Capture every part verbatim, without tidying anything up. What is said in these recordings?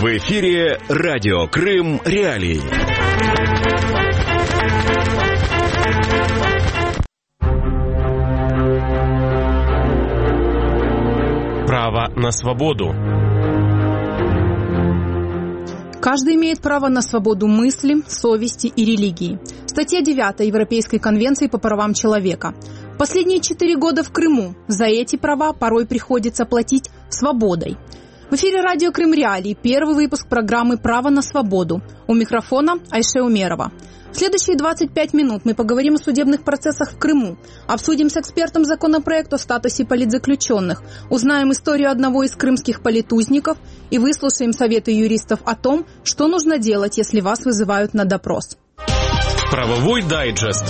В эфире Радио Крым Реалии. Право на свободу. Каждый имеет право на свободу мысли, совести и религии. Статья девятая Европейской конвенции по правам человека. Последние четыре года в Крыму за эти права порой приходится платить свободой. В эфире Радио Крым Реалии первый выпуск программы «Право на свободу». У микрофона Айше Умерова. В следующие двадцать пять минут мы поговорим о судебных процессах в Крыму, обсудим с экспертом законопроект о статусе политзаключенных, узнаем историю одного из крымских политузников и выслушаем советы юристов о том, что нужно делать, если вас вызывают на допрос. Правовой дайджест.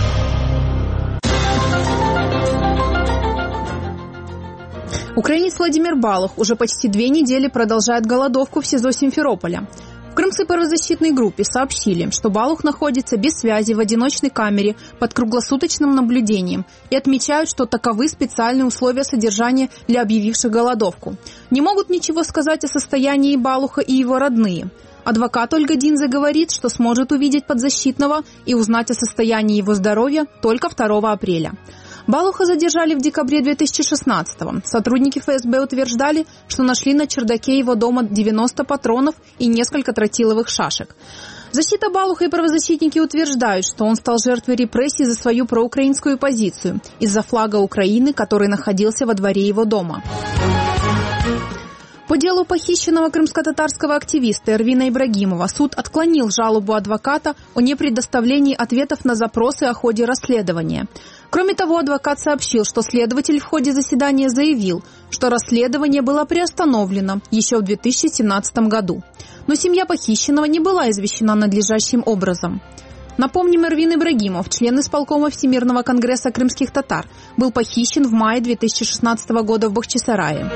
Украинец Владимир Балух уже почти две недели продолжает голодовку в СИЗО Симферополя. В крымской правозащитной группе сообщили, что Балух находится без связи в одиночной камере под круглосуточным наблюдением и отмечают, что таковы специальные условия содержания для объявивших голодовку. Не могут ничего сказать о состоянии Балуха и его родные. Адвокат Ольга Динзе говорит, что сможет увидеть подзащитного и узнать о состоянии его здоровья только второго апреля. Балуха задержали в декабре две тысячи шестнадцатого. Сотрудники эф эс бэ утверждали, что нашли на чердаке его дома девяносто патронов и несколько тротиловых шашек. Защита Балуха и правозащитники утверждают, что он стал жертвой репрессий за свою проукраинскую позицию из-за флага Украины, который находился во дворе его дома. По делу похищенного крымско-татарского активиста Эрвина Ибрагимова суд отклонил жалобу адвоката о непредоставлении ответов на запросы о ходе расследования. Кроме того, адвокат сообщил, что следователь в ходе заседания заявил, что расследование было приостановлено еще в две тысячи семнадцатом году. Но семья похищенного не была извещена надлежащим образом. Напомним, Эрвин Ибрагимов, член исполкома Всемирного конгресса крымских татар, был похищен в мае две тысячи шестнадцатого года в Бахчисарае.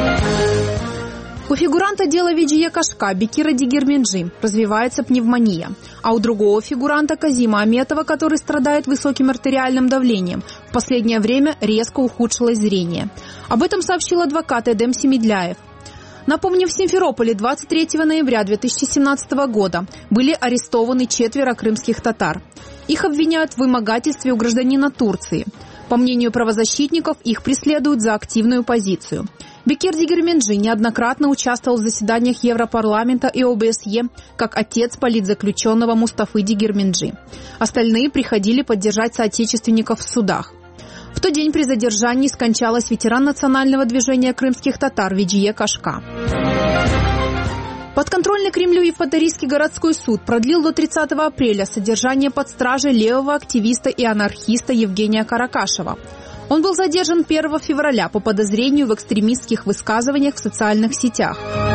У фигуранта дела Виджия Кашка Бекира Дигирменджи развивается пневмония, а у другого фигуранта Казима Аметова, который страдает высоким артериальным давлением, в последнее время резко ухудшилось зрение. Об этом сообщил адвокат Эдем Семидляев. Напомним, в Симферополе двадцать третьего ноября две тысячи семнадцатого года были арестованы четверо крымских татар. Их обвиняют в вымогательстве у гражданина Турции. По мнению правозащитников, их преследуют за активную позицию. Бекир Дигирменджи неоднократно участвовал в заседаниях Европарламента и о бэ эс е как отец политзаключенного Мустафы Дигирменджи. Остальные приходили поддержать соотечественников в судах. В тот день при задержании скончалась ветеран национального движения крымских татар Виджия Кашка. Подконтрольный Кремлю Евпаторийский городской суд продлил до тридцатого апреля содержание под стражей левого активиста и анархиста Евгения Каракашева. Он был задержан первого февраля по подозрению в экстремистских высказываниях в социальных сетях.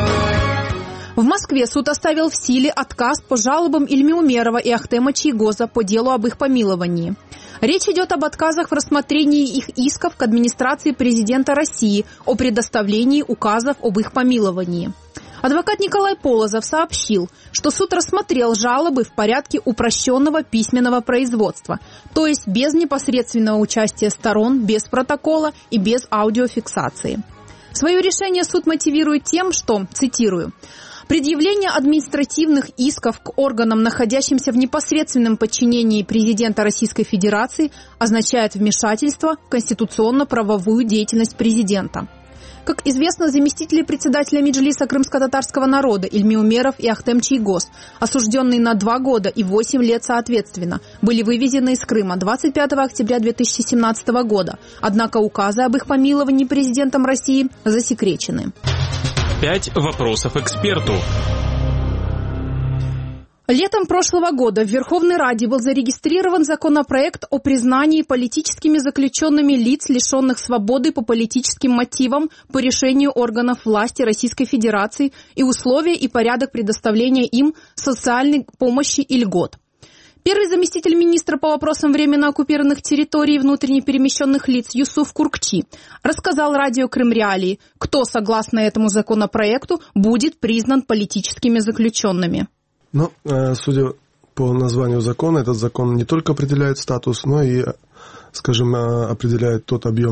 В Москве суд оставил в силе отказ по жалобам Ильми Умерова и Ахтема Чийгоза по делу об их помиловании. Речь идет об отказах в рассмотрении их исков к администрации президента России о предоставлении указов об их помиловании. Адвокат Николай Полозов сообщил, что суд рассмотрел жалобы в порядке упрощенного письменного производства, то есть без непосредственного участия сторон, без протокола и без аудиофиксации. Свое решение суд мотивирует тем, что, цитирую, «предъявление административных исков к органам, находящимся в непосредственном подчинении президента Российской Федерации, означает вмешательство в конституционно-правовую деятельность президента». Как известно, заместители председателя Меджлиса крымско-татарского народа Ильми Умеров и Ахтем Чийгоз, осужденные на два года и восемь лет соответственно, были вывезены из Крыма двадцать пятого октября две тысячи семнадцатого года. Однако указы об их помиловании президентом России засекречены. Пять вопросов эксперту. Летом прошлого года в Верховной Раде был зарегистрирован законопроект о признании политическими заключенными лиц, лишенных свободы по политическим мотивам по решению органов власти Российской Федерации и условия и порядок предоставления им социальной помощи и льгот. Первый заместитель министра по вопросам временно оккупированных территорий и внутренне перемещенных лиц Юсуф Куркчи рассказал Радио Крым Реалии, кто, согласно этому законопроекту, будет признан политическими заключенными. Ну, судя по названию закона, этот закон не только определяет статус, но и, скажем, определяет тот объем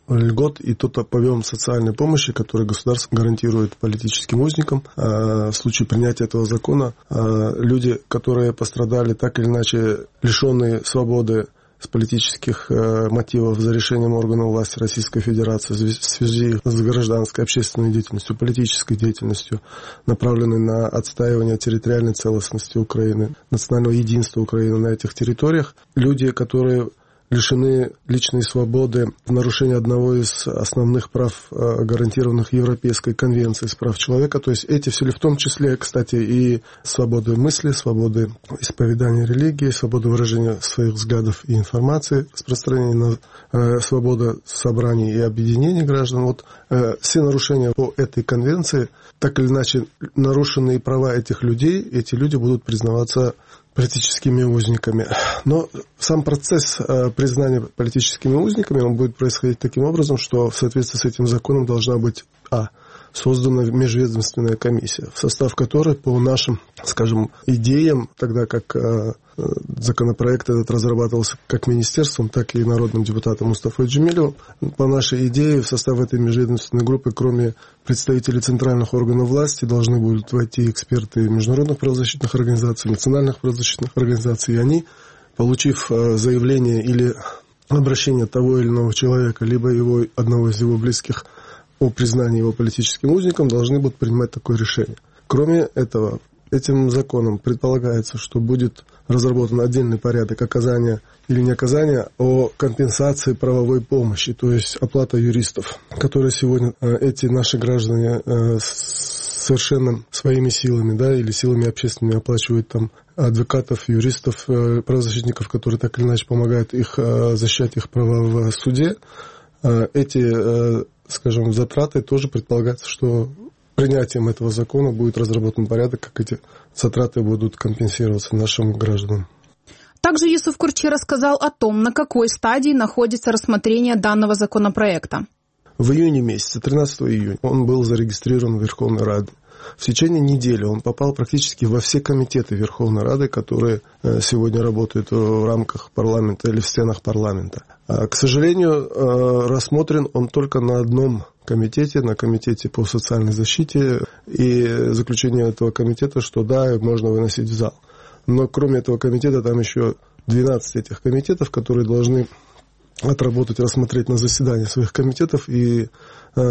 льгот и тот объем социальной помощи, который государство гарантирует политическим узникам. В случае принятия этого закона люди, которые пострадали так или иначе, лишенные свободы с политических э, мотивов за решением органов власти Российской Федерации в связи с гражданской общественной деятельностью, политической деятельностью, направленной на отстаивание территориальной целостности Украины, национального единства Украины на этих территориях. Люди, которые лишены личной свободы в нарушении одного из основных прав, гарантированных Европейской конвенцией с прав человека. То есть эти все, в том числе, кстати, и свободы мысли, свободы исповедания религии, свобода выражения своих взглядов и информации, распространения, э, свобода собраний и объединений граждан. Вот э, все нарушения по этой конвенции, так или иначе нарушенные права этих людей, эти люди будут признаваться политическими узниками. Но сам процесс э, признания политическими узниками, он будет происходить таким образом, что в соответствии с этим законом должна быть а. создана межведомственная комиссия, в состав которой по нашим, скажем, идеям, тогда как э, законопроект этот разрабатывался как министерством, так и народным депутатом Мустафой Джемилевым, по нашей идее в состав этой межведомственной группы, кроме представителей центральных органов власти, должны будут войти эксперты международных правозащитных организаций, национальных правозащитных организаций, и они, получив заявление или обращение того или иного человека, либо его, одного из его близких о признании его политическим узником, должны будут принимать такое решение. Кроме этого, этим законом предполагается, что будет разработан отдельный порядок оказания или не оказания о компенсации правовой помощи, то есть оплата юристов, которые сегодня эти наши граждане совершенно своими силами, да, или силами общественными оплачивают там адвокатов, юристов, правозащитников, которые так или иначе помогают их защищать их права в суде. Эти, скажем, затраты тоже предполагается, что принятием этого закона будет разработан порядок, как эти затраты будут компенсироваться нашим гражданам. Также Юсуф Курчи рассказал о том, на какой стадии находится рассмотрение данного законопроекта. В июне месяце, тринадцатого июня, он был зарегистрирован в Верховной Раде. В течение недели он попал практически во все комитеты Верховной Рады, которые сегодня работают в рамках парламента или в стенах парламента. К сожалению, рассмотрен он только на одном комитете, на комитете по социальной защите, и заключение этого комитета, что да, можно выносить в зал. Но кроме этого комитета, там еще двенадцать этих комитетов, которые должны отработать, рассмотреть на заседании своих комитетов и э,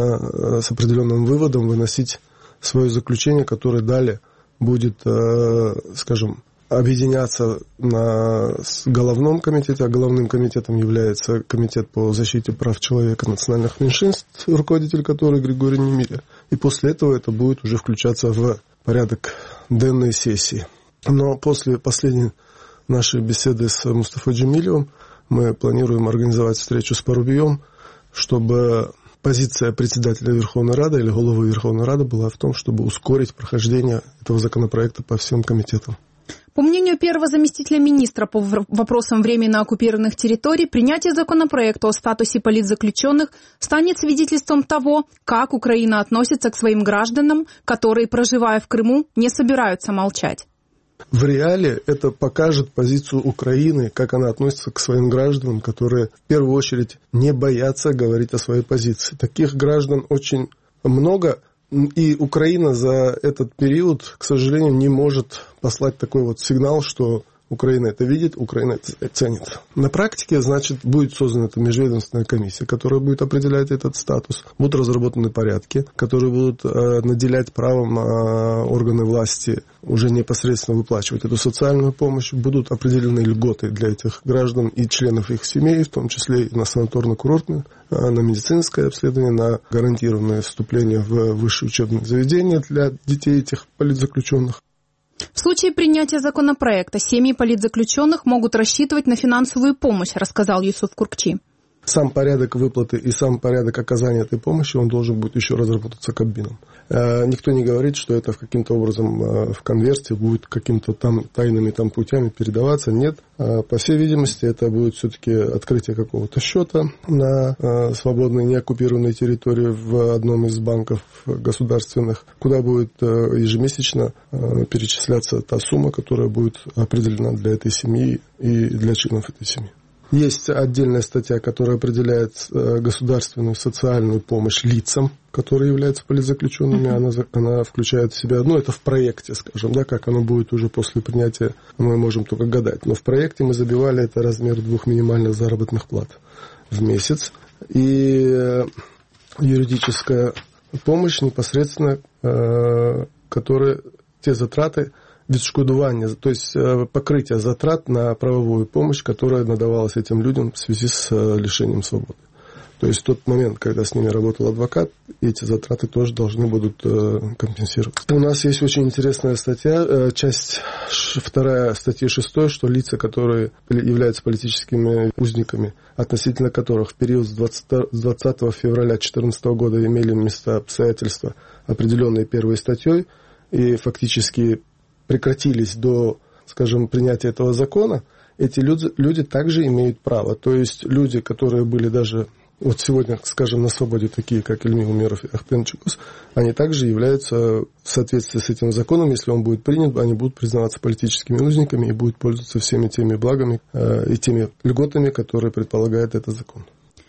с определенным выводом выносить свое заключение, которое далее будет, э, скажем, объединяться на головном комитете, а головным комитетом является Комитет по защите прав человека национальных меньшинств, руководитель которого Григорий Немиря. И после этого это будет уже включаться в порядок денной сессии. Но после последней нашей беседы с Мустафой Джемилевым мы планируем организовать встречу с Парубием, чтобы позиция председателя Верховной Рады или головы Верховной Рады была в том, чтобы ускорить прохождение этого законопроекта по всем комитетам. По мнению первого заместителя министра по вопросам временно оккупированных территорий, принятие законопроекта о статусе политзаключенных станет свидетельством того, как Украина относится к своим гражданам, которые, проживая в Крыму, не собираются молчать. В реале это покажет позицию Украины, как она относится к своим гражданам, которые в первую очередь не боятся говорить о своей позиции. Таких граждан очень много. И Украина за этот период, к сожалению, не может послать такой вот сигнал, что Украина это видит, Украина это ценит. На практике, значит, будет создана эта межведомственная комиссия, которая будет определять этот статус. Будут разработаны порядки, которые будут э, наделять правом э, органы власти уже непосредственно выплачивать эту социальную помощь. Будут определены льготы для этих граждан и членов их семей, в том числе и на санаторно-курортные, э, на медицинское обследование, на гарантированное вступление в высшее учебное заведение для детей этих политзаключенных. В случае принятия законопроекта семьи политзаключенных могут рассчитывать на финансовую помощь, рассказал Юсуф Курчи. Сам порядок выплаты и сам порядок оказания этой помощи, он должен быть еще разработаться Кабмином. Никто не говорит, что это каким-то образом в конверте будет каким-то там тайными там путями передаваться. Нет. По всей видимости, это будет все-таки открытие какого-то счета на свободной, неоккупированной территории в одном из банков государственных, куда будет ежемесячно перечисляться та сумма, которая будет определена для этой семьи и для членов этой семьи. Есть отдельная статья, которая определяет государственную социальную помощь лицам, которые являются политзаключенными. Она, она включает в себя, ну, это в проекте, скажем, да, как оно будет уже после принятия, мы можем только гадать. Но в проекте мы забивали это размер двух минимальных заработных плат в месяц. И юридическая помощь непосредственно, которые, те затраты, відшкодування, то есть покрытие затрат на правовую помощь, которая надавалась этим людям в связи с лишением свободы. То есть в тот момент, когда с ними работал адвокат, эти затраты тоже должны будут компенсироваться. У нас есть очень интересная статья, часть вторая статьи шестой, что лица, которые являются политическими узниками, относительно которых в период с двадцатого февраля две тысячи четырнадцатого года имели места обстоятельства, определенные первой статьей, и фактически прекратились до, скажем, принятия этого закона, эти люди, люди также имеют право. То есть люди, которые были даже вот сегодня, скажем, на свободе, такие как Ильми Умеров и Ахтем Чукус, они также являются в соответствии с этим законом, если он будет принят, они будут признаваться политическими узниками и будут пользоваться всеми теми благами э, и теми льготами, которые предполагает этот закон.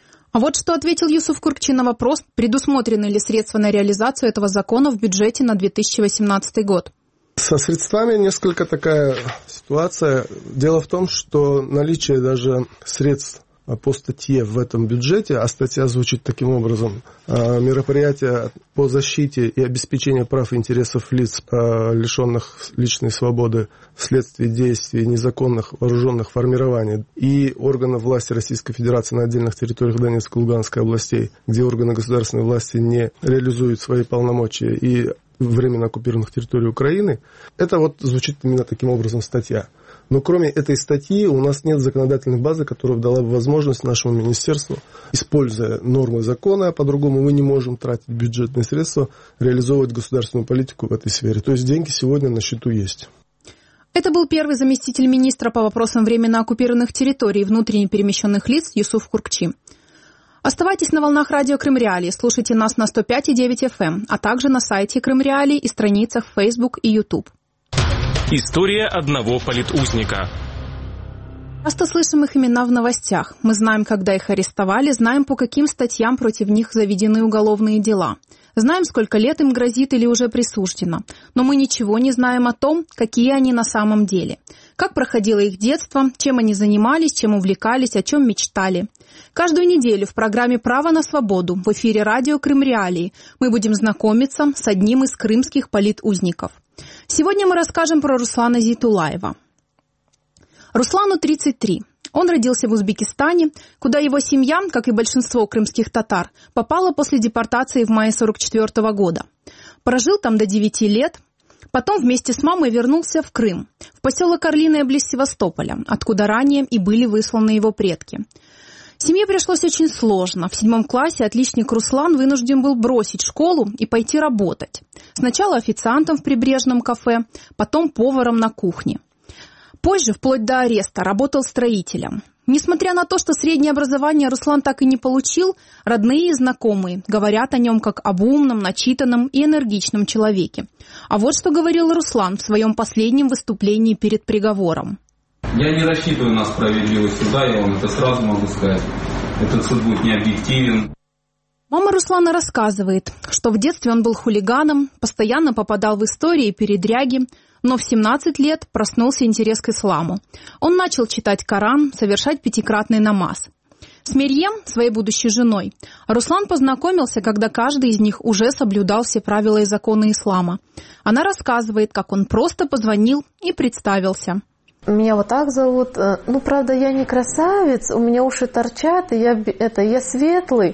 А вот что ответил Юсуф Куркчи на вопрос, предусмотрены ли средства на реализацию этого закона в бюджете на две тысячи восемнадцатый год. Со средствами несколько такая ситуация. Дело в том, что наличие даже средств по статье в этом бюджете, а статья звучит таким образом: мероприятия по защите и обеспечению прав и интересов лиц, лишенных личной свободы вследствие действий незаконных вооруженных формирований и органов власти Российской Федерации на отдельных территориях Донецкой и Луганской областей, где органы государственной власти не реализуют свои полномочия, и временно оккупированных территорий Украины, это вот звучит именно таким образом статья. Но кроме этой статьи у нас нет законодательной базы, которая дала бы возможность нашему министерству, используя нормы закона, по-другому мы не можем тратить бюджетные средства, реализовывать государственную политику в этой сфере. То есть деньги сегодня на счету есть. Это был первый заместитель министра по вопросам временно оккупированных территорий и внутренне перемещенных лиц Юсуф Куркчи. Оставайтесь на волнах радио Крым Реалии, слушайте нас на сто пять и девять эф эм, а также на сайте Крым Реалии и страницах Facebook и YouTube. История одного политузника. Часто слышим их имена в новостях. Мы знаем, когда их арестовали, знаем, по каким статьям против них заведены уголовные дела. Знаем, сколько лет им грозит или уже присуждено. Но мы ничего не знаем о том, какие они на самом деле. Как проходило их детство, чем они занимались, чем увлекались, о чем мечтали. Каждую неделю в программе «Право на свободу» в эфире радио Крым Реалии мы будем знакомиться с одним из крымских политузников. Сегодня мы расскажем про Руслана Зейтулаева. Руслану тридцать три. Он родился в Узбекистане, куда его семья, как и большинство крымских татар, попала после депортации в мае сорок четвёртого года. Прожил там до девяти лет, потом вместе с мамой вернулся в Крым, в поселок Орлиное близ Севастополя, откуда ранее и были высланы его предки. Семье пришлось очень сложно. В седьмом классе отличник Руслан вынужден был бросить школу и пойти работать. Сначала официантом в прибрежном кафе, потом поваром на кухне. Позже, вплоть до ареста, работал строителем. Несмотря на то, что среднее образование Руслан так и не получил, родные и знакомые говорят о нем как об умном, начитанном и энергичном человеке. А вот что говорил Руслан в своем последнем выступлении перед приговором. Я не рассчитываю на справедливость суда, я вам это сразу могу сказать. Этот суд будет не объективен. Мама Руслана рассказывает, что в детстве он был хулиганом, постоянно попадал в истории и передряги, но в семнадцать лет проснулся интерес к исламу. Он начал читать Коран, совершать пятикратный намаз. С Мерьем, своей будущей женой, Руслан познакомился, когда каждый из них уже соблюдал все правила и законы ислама. Она рассказывает, как он просто позвонил и представился. Меня вот так зовут. Ну, правда, я не красавец, у меня уши торчат, и я, это, я светлый.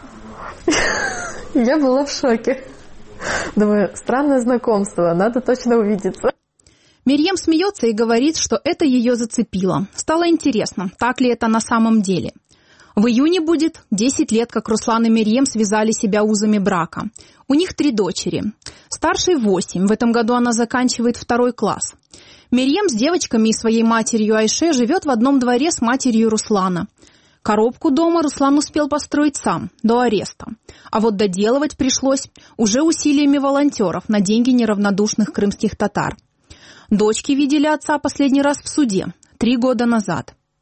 Я была в шоке. Думаю, странное знакомство, надо точно увидеться. Мерьем смеется и говорит, что это ее зацепило. Стало интересно, так ли это на самом деле. В июне будет десять лет, как Руслан и Мерьем связали себя узами брака. У них три дочери. Старшей восемь, в этом году она заканчивает второй класс. Мерьем с девочками и своей матерью Айше живет в одном дворе с матерью Руслана. Коробку дома Руслан успел построить сам, до ареста. А вот доделывать пришлось уже усилиями волонтеров на деньги неравнодушных крымских татар. Дочки видели отца последний раз в суде, три года назад.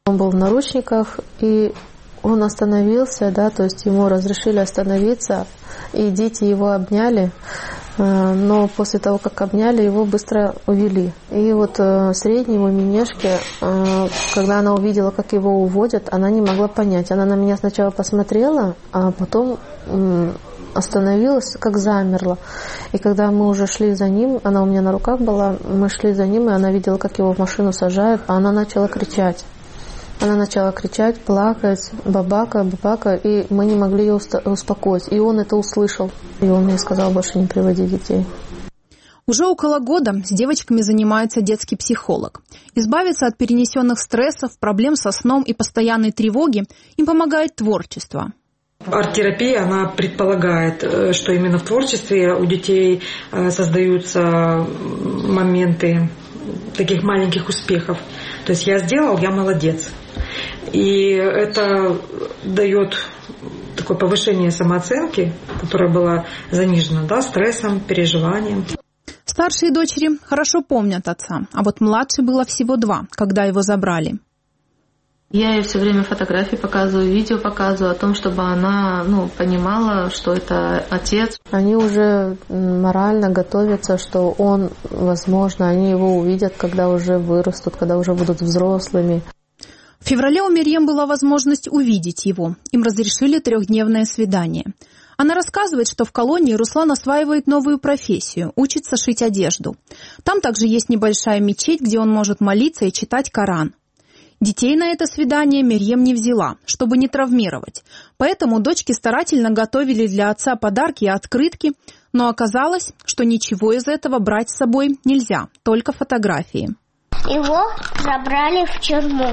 Он был в наручниках, и он остановился, да, то есть ему разрешили остановиться, и дети его обняли, но после того, как обняли, его быстро увели. И вот среднему Минешке, когда она увидела, как его уводят, она не могла понять. Она на меня сначала посмотрела, а потом остановилась, как замерла. И когда мы уже шли за ним, она у меня на руках была, мы шли за ним, и она видела, как его в машину сажают, а она начала кричать. Она начала кричать, плакать, бабака, бабака, и мы не могли ее успокоить. И он это услышал. И он мне сказал больше не приводить детей. Уже около года с девочками занимается детский психолог. Избавиться от перенесенных стрессов, проблем со сном и постоянной тревоги им помогает творчество. Арт-терапия, она предполагает, что именно в творчестве у детей создаются моменты таких маленьких успехов. То есть я сделал, я молодец. И это дает такое повышение самооценки, которая была занижена, да, стрессом, переживанием. Старшие дочери хорошо помнят отца, а вот младшей было всего два, когда его забрали. Я ей все время фотографии показываю, видео показываю о том, чтобы она, ну, понимала, что это отец. Они уже морально готовятся, что он, возможно, они его увидят, когда уже вырастут, когда уже будут взрослыми. В феврале у Мерьем была возможность увидеть его. Им разрешили трехдневное свидание. Она рассказывает, что в колонии Руслан осваивает новую профессию – учится шить одежду. Там также есть небольшая мечеть, где он может молиться и читать Коран. Детей на это свидание Мерьем не взяла, чтобы не травмировать. Поэтому дочки старательно готовили для отца подарки и открытки, но оказалось, что ничего из этого брать с собой нельзя, только фотографии. Его забрали в тюрьму.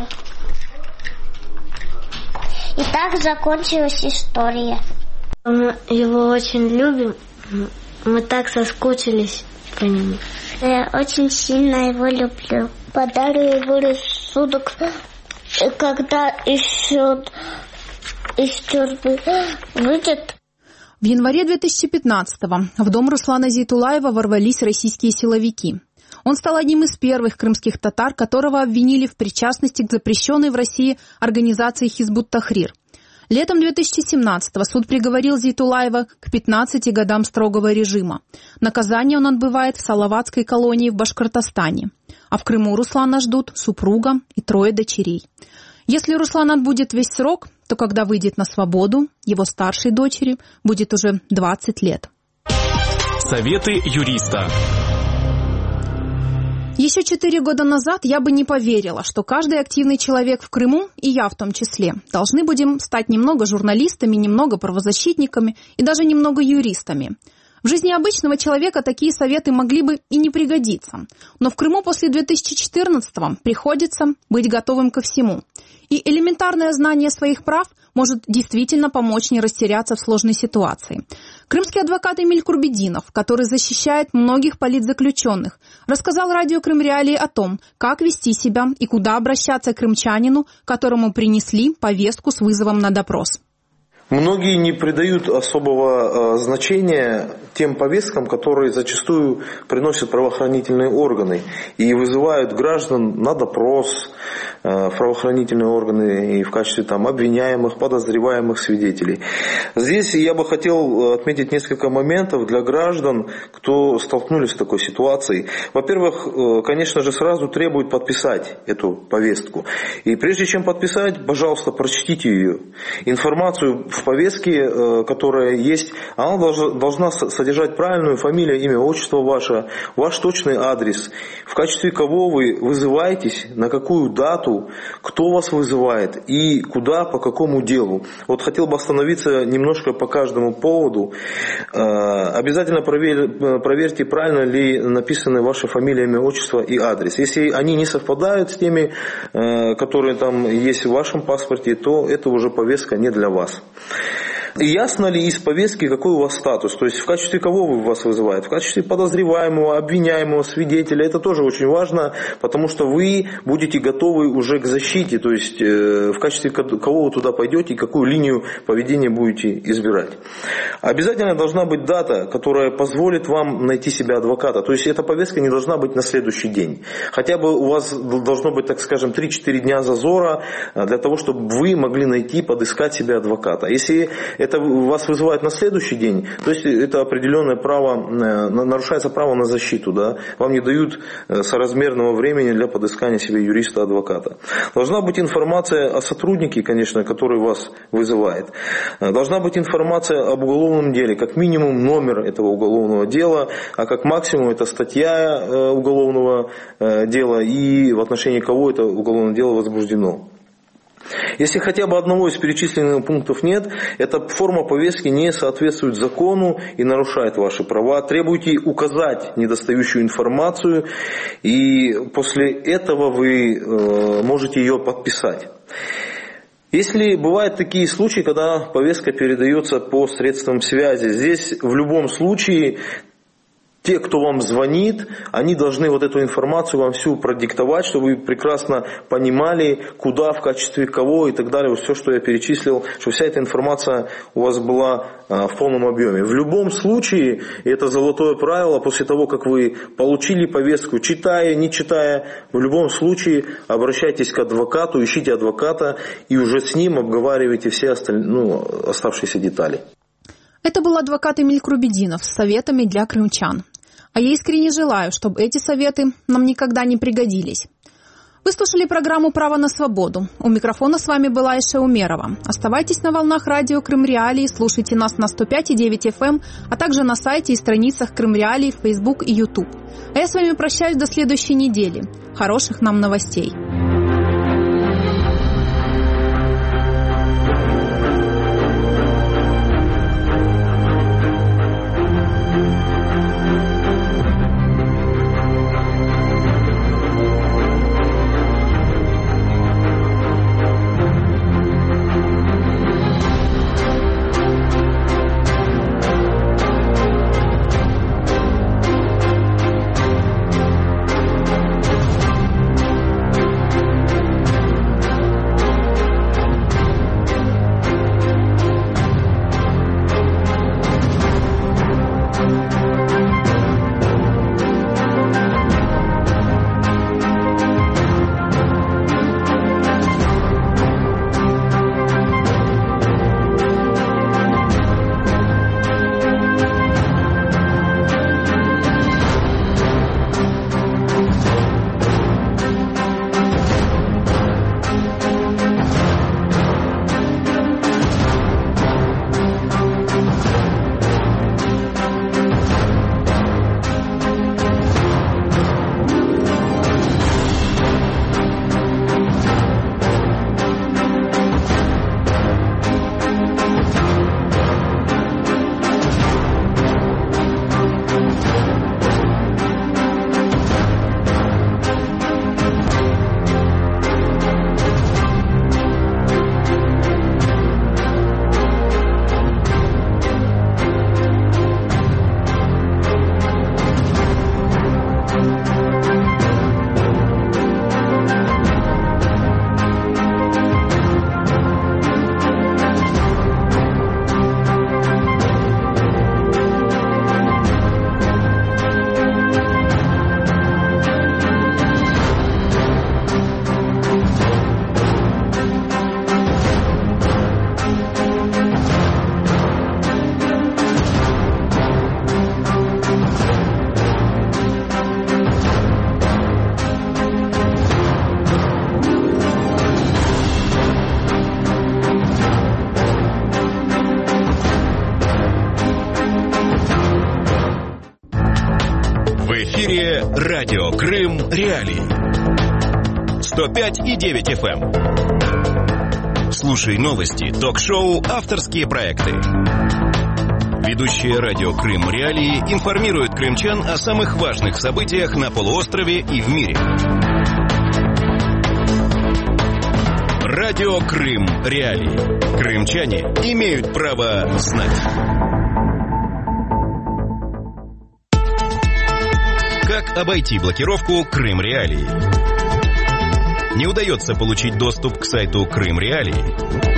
И так закончилась история. Мы его очень любим. Мы так соскучились по нему. Я очень сильно его люблю. Подарю его рассудок, когда еще из тюрьмы выйдет. В январе две тысячи пятнадцатого в дом Руслана Зейтулаева ворвались российские силовики. Он стал одним из первых крымских татар, которого обвинили в причастности к запрещенной в России организации Хизбут Тахрир. Летом две тысячи семнадцатого суд приговорил Зейтулаева к пятнадцати годам строгого режима. Наказание он отбывает в Салаватской колонии в Башкортостане. А в Крыму Руслана ждут супруга и трое дочерей. Если Руслан отбудет весь срок, то когда выйдет на свободу, его старшей дочери будет уже двадцать лет. Советы юриста. Еще четыре года назад я бы не поверила, что каждый активный человек в Крыму, и я в том числе, должны будем стать немного журналистами, немного правозащитниками и даже немного юристами. В жизни обычного человека такие советы могли бы и не пригодиться. Но в Крыму после две тысячи четырнадцатого приходится быть готовым ко всему. И элементарное знание своих прав может действительно помочь не растеряться в сложной ситуации. Крымский адвокат Эмиль Курбединов, который защищает многих политзаключенных, рассказал радио Крым Реалии о том, как вести себя и куда обращаться к крымчанину, которому принесли повестку с вызовом на допрос. Многие не придают особого значения тем повесткам, которые зачастую приносят правоохранительные органы и вызывают граждан на допрос в правоохранительные органы и в качестве там обвиняемых, подозреваемых, свидетелей. Здесь я бы хотел отметить несколько моментов для граждан, кто столкнулись с такой ситуацией. Во-первых, конечно же, сразу требуют подписать эту повестку. И прежде чем подписать, пожалуйста, прочтите ее. Информацию в повестке, которая есть, она должна, должна содержать правильную фамилию, имя, отчество ваше, ваш точный адрес, в качестве кого вы вызываетесь, на какую дату, кто вас вызывает и куда, по какому делу. Вот хотел бы остановиться немножко по каждому поводу. Обязательно проверь, проверьте, правильно ли написаны ваша фамилия, имя, отчество и адрес. Если они не совпадают с теми, которые там есть в вашем паспорте, то это уже повестка не для вас. Ясно ли из повестки, какой у вас статус? То есть в качестве кого вас вызывают? В качестве подозреваемого, обвиняемого, свидетеля. Это тоже очень важно, потому что вы будете готовы уже к защите. То есть в качестве кого вы туда пойдете и какую линию поведения будете избирать. Обязательно должна быть дата, которая позволит вам найти себе адвоката. То есть эта повестка не должна быть на следующий день. Хотя бы у вас должно быть, так скажем, три-четыре дня зазора для того, чтобы вы могли найти, подыскать себе адвоката. Если это вас вызывает на следующий день, то есть это определенное право, нарушается право на защиту. Да? Вам не дают соразмерного времени для подыскания себе юриста-адвоката. Должна быть информация о сотруднике, конечно, который вас вызывает. Должна быть информация об уголовном деле, как минимум номер этого уголовного дела, а как максимум это статья уголовного дела и в отношении кого это уголовное дело возбуждено. Если хотя бы одного из перечисленных пунктов нет, эта форма повестки не соответствует закону и нарушает ваши права. Требуйте указать недостающую информацию, и после этого вы можете ее подписать. Если бывают такие случаи, когда повестка передается по средствам связи, здесь в любом случае те, кто вам звонит, они должны вот эту информацию вам всю продиктовать, чтобы вы прекрасно понимали, куда, в качестве кого и так далее. Вот все, что я перечислил, чтобы вся эта информация у вас была а, в полном объеме. В любом случае, и это золотое правило, после того, как вы получили повестку, читая, не читая, в любом случае обращайтесь к адвокату, ищите адвоката и уже с ним обговаривайте все остальные, ну, оставшиеся детали. Это был адвокат Эмиль Крубединов с советами для крымчан. А я искренне желаю, чтобы эти советы нам никогда не пригодились. Вы слушали программу «Право на свободу». У микрофона с вами была Иша Умерова. Оставайтесь на волнах радио Крым Реалии, слушайте нас на сто пять и девять эф эм, а также на сайте и страницах Крым Реалии, Facebook и YouTube. А я с вами прощаюсь до следующей недели. Хороших нам новостей. Радио Крым Реалии. сто пять и девять эф эм. Слушай новости, ток-шоу, авторские проекты. Ведущие радио Крым Реалии информируют крымчан о самых важных событиях на полуострове и в мире. Радио Крым Реалии. Крымчане имеют право знать. Как обойти блокировку Крым Реалии? Не удается получить доступ к сайту Крым Реалии?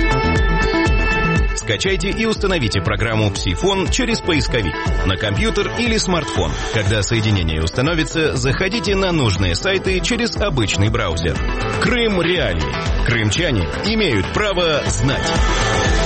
Скачайте и установите программу «Псифон» через поисковик на компьютер или смартфон. Когда соединение установится, заходите на нужные сайты через обычный браузер. Крым Реалии. Крымчане имеют право знать.